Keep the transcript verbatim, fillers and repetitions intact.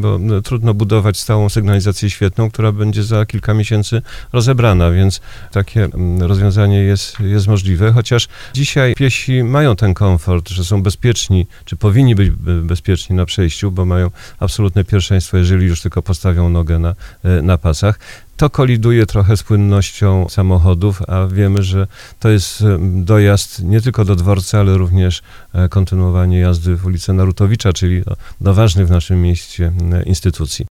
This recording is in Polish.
bo no, trudno budować stałą sygnalizację świetną, która będzie za kilka miesięcy rozebrana, więc takie rozwiązanie jest, jest możliwe, chociaż dzisiaj piesi mają ten komfort, że są bezpieczni, czy powinni być bezpieczni na przejściu, bo mają absolutne pierwszeństwo, jeżeli już tylko postawią nogę na, na pasach. To koliduje trochę z płynnością samochodów, a wiemy, że to jest dojazd nie tylko do dworca, ale również kontynuowanie jazdy w ulicę Narutowicza, czyli do, do ważnych w naszym mieście instytucji.